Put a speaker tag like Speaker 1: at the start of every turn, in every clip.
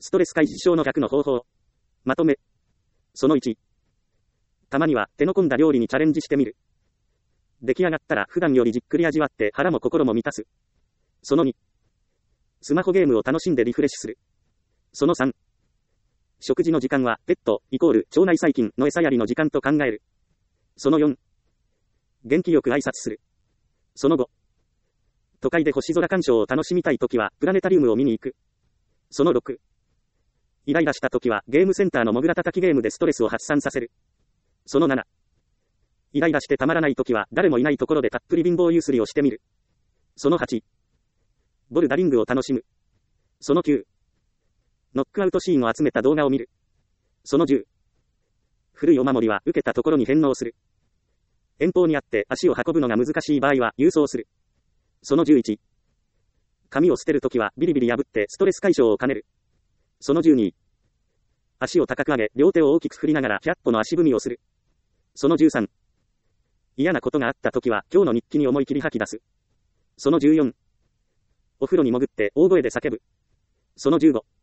Speaker 1: ストレス解消の逆の方法。まとめ。その1。たまには手の込んだ料理にチャレンジしてみる。出来上がったら普段よりじっくり味わって腹も心も満たす。その2。スマホゲームを楽しんでリフレッシュする。その3。食事の時間はペット=腸内細菌の餌やりの時間と考える。その4。元気よく挨拶する。その5。都会で星空鑑賞を楽しみたいときはプラネタリウムを見に行く。その6。イライラしたときはゲームセンターのモグラ叩きゲームでストレスを発散させる。その7。イライラしてたまらないときは誰もいないところでたっぷり貧乏ゆすりをしてみる。その8。ボルダリングを楽しむ。その9。ノックアウトシーンを集めた動画を見る。その10。古いお守りは受けたところに返納する。遠方にあって足を運ぶのが難しい場合は郵送する。その11。紙を捨てるときはビリビリ破ってストレス解消を兼ねる。その12。足を高く上げ両手を大きく振りながら100歩の足踏みをする。その13。嫌なことがあったときは今日の日記に思い切り吐き出す。その14。お風呂に潜って大声で叫ぶ。その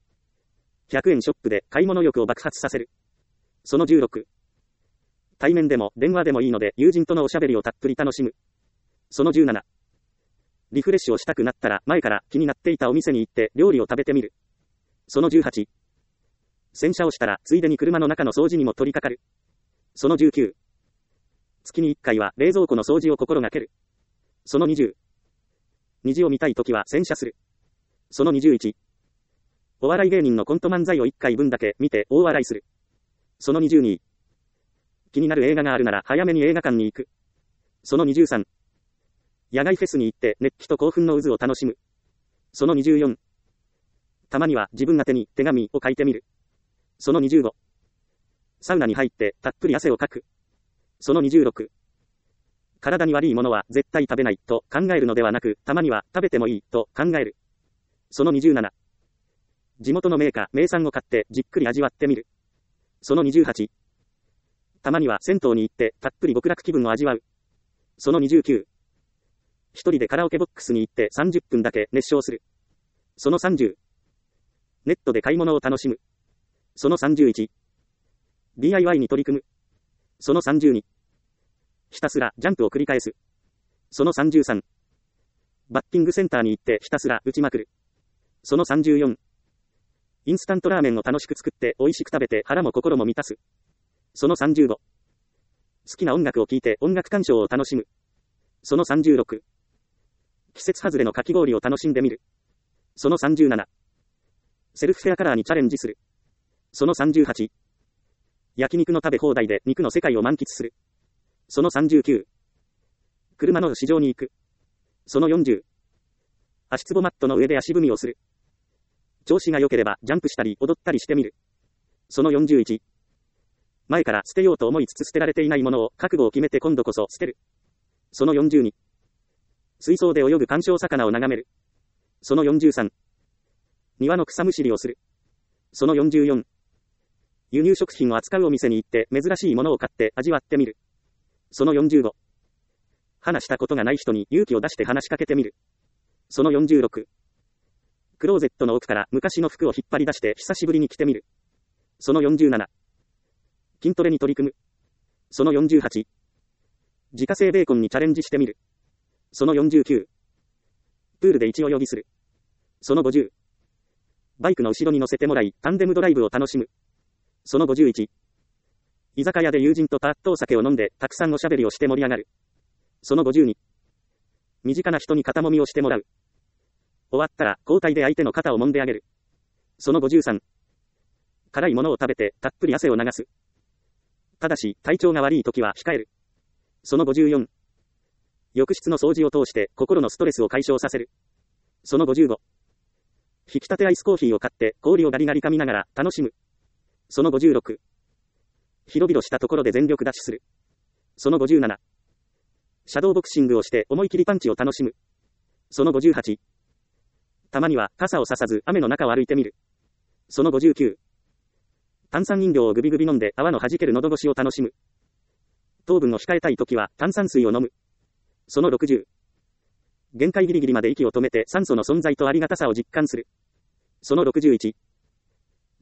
Speaker 1: 15。100円ショップで買い物欲を爆発させる。その16。対面でも電話でもいいので友人とのおしゃべりをたっぷり楽しむ。その17。リフレッシュをしたくなったら前から気になっていたお店に行って料理を食べてみる。その18。洗車をしたらついでに車の中の掃除にも取り掛かる。その19。月に1回は冷蔵庫の掃除を心がける。その20。虹を見たいときは洗車する。その21。お笑い芸人のコント漫才を1回分だけ見て大笑いする。その22。気になる映画があるなら早めに映画館に行く。その23。野外フェスに行って熱気と興奮の渦を楽しむ。その24。たまには自分宛てに手紙を書いてみる。その25。サウナに入ってたっぷり汗をかく。その26。体に悪いものは絶対食べないと考えるのではなく、たまには食べてもいいと考える。その27。地元の名産を買ってじっくり味わってみる。その28。たまには銭湯に行ってたっぷり極楽気分を味わう。その29。一人でカラオケボックスに行って30分だけ熱唱する。その30。ネットで買い物を楽しむ。その31。DIY に取り組む。その32。ひたすらジャンプを繰り返す。その33。バッティングセンターに行ってひたすら打ちまくる。その34。インスタントラーメンを楽しく作って美味しく食べて腹も心も満たす。その35。好きな音楽を聴いて音楽鑑賞を楽しむ。その36。季節外れのかき氷を楽しんでみる。その37。セルフフェアカラーにチャレンジする。その38。焼肉の食べ放題で肉の世界を満喫する。その39。車の市場に行く。その40。足つぼマットの上で足踏みをする。調子が良ければジャンプしたり踊ったりしてみる。その41。前から捨てようと思いつつ捨てられていないものを覚悟を決めて今度こそ捨てる。その42。水槽で泳ぐ観賞魚を眺める。その43。庭の草むしりをする。その44。輸入食品を扱うお店に行って珍しいものを買って味わってみる。その45。話したことがない人に勇気を出して話しかけてみる。その46。クローゼットの奥から昔の服を引っ張り出して久しぶりに着てみる。その47。筋トレに取り組む。その48。自家製ベーコンにチャレンジしてみる。その49。プールで一泳ぎする。その50。バイクの後ろに乗せてもらい、タンデムドライブを楽しむ。その51。居酒屋で友人とパッとお酒を飲んで、たくさんおしゃべりをして盛り上がる。その52。身近な人に肩もみをしてもらう。終わったら、交代で相手の肩を揉んであげる。その53。辛いものを食べて、たっぷり汗を流す。ただし、体調が悪い時は控える。その54。浴室の掃除を通して、心のストレスを解消させる。その55。引き立てアイスコーヒーを買って、氷をガリガリ噛みながら、楽しむ。その56。広々したところで全力ダッシュする。その57。シャドーボクシングをして思い切りパンチを楽しむ。その58。たまには傘をささず雨の中を歩いてみる。その59。炭酸飲料をグビグビ飲んで泡の弾ける喉越しを楽しむ。糖分を控えたいときは炭酸水を飲む。その60。限界ギリギリまで息を止めて酸素の存在とありがたさを実感する。その61。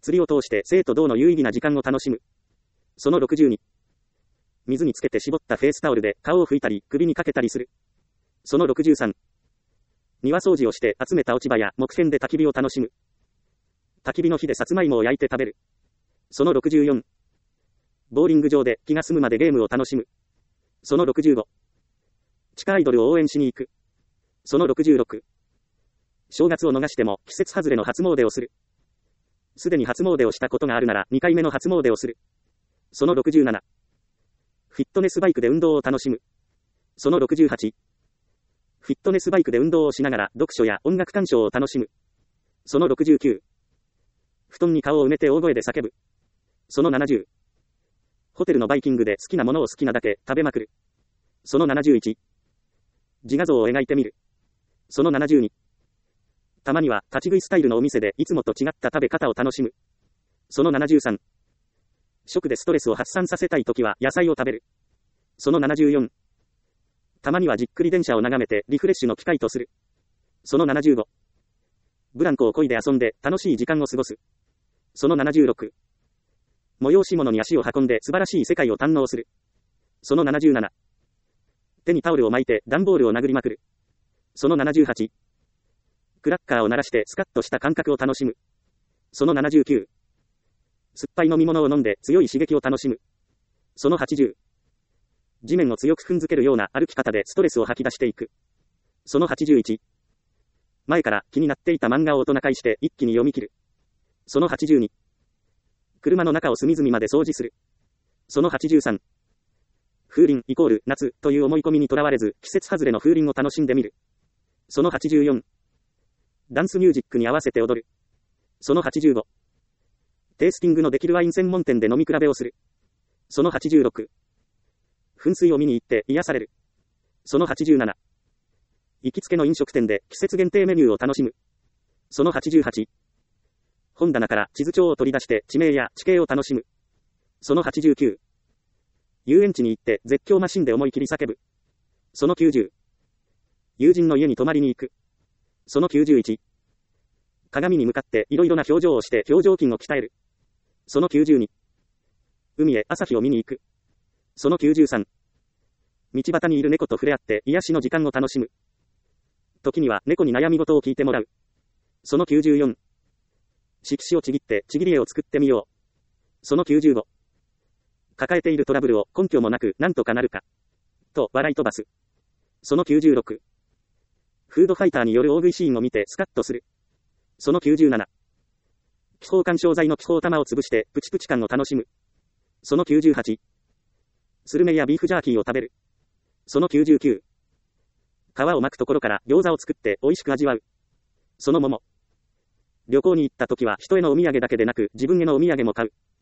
Speaker 1: 釣りを通して生と同の有意義な時間を楽しむ。その62。水につけて絞ったフェイスタオルで顔を拭いたり首にかけたりする。その63。庭掃除をして集めた落ち葉や木片で焚き火を楽しむ。焚き火の火でさつまいもを焼いて食べる。その64。ボーリング場で気が済むまでゲームを楽しむ。その65。地下アイドルを応援しに行く。その66。正月を逃しても季節外れの初詣をする。すでに初詣をしたことがあるなら2回目の初詣をする。その67。フィットネスバイクで運動を楽しむ。その68。フィットネスバイクで運動をしながら読書や音楽鑑賞を楽しむ。その69。布団に顔を埋めて大声で叫ぶ。その70。ホテルのバイキングで好きなものを好きなだけ食べまくる。その71。自画像を描いてみる。その72。たまには立ち食いスタイルのお店でいつもと違った食べ方を楽しむ。その73。食でストレスを発散させたいときは野菜を食べる。その74。たまにはじっくり電車を眺めてリフレッシュの機会とする。その75。ブランコを漕いで遊んで楽しい時間を過ごす。その76。催し物に足を運んで素晴らしい世界を堪能する。その77。手にタオルを巻いて段ボールを殴りまくる。その78。クラッカーを鳴らしてスカッとした感覚を楽しむ。その79。酸っぱい飲み物を飲んで強い刺激を楽しむ。その80。地面を強く踏んづけるような歩き方でストレスを吐き出していく。その81。前から気になっていた漫画を大人買いして一気に読み切る。その82。車の中を隅々まで掃除する。その83。風鈴イコール夏という思い込みにとらわれず季節外れの風鈴を楽しんでみる。その84。ダンスミュージックに合わせて踊る。その85。テイスティングのできるワイン専門店で飲み比べをする。その86。噴水を見に行って癒される。その87。行きつけの飲食店で季節限定メニューを楽しむ。その88。本棚から地図帳を取り出して地名や地形を楽しむ。その89。遊園地に行って絶叫マシンで思い切り叫ぶ。その90。友人の家に泊まりに行く。その91。鏡に向かっていろいろな表情をして表情筋を鍛える。その92。海へ朝日を見に行く。その93。道端にいる猫と触れ合って癒しの時間を楽しむ。時には猫に悩み事を聞いてもらう。その94。色紙をちぎってちぎり絵を作ってみよう。その95。抱えているトラブルを根拠もなくなんとかなるか。と笑い飛ばす。その96。フードファイターによる大食いシーンを見てスカッとする。その97。気泡干渉剤の気泡玉を潰してプチプチ感を楽しむ。その98。スルメやビーフジャーキーを食べる。その99。皮を巻くところから餃子を作って美味しく味わう。その桃。旅行に行った時は人へのお土産だけでなく自分へのお土産も買う。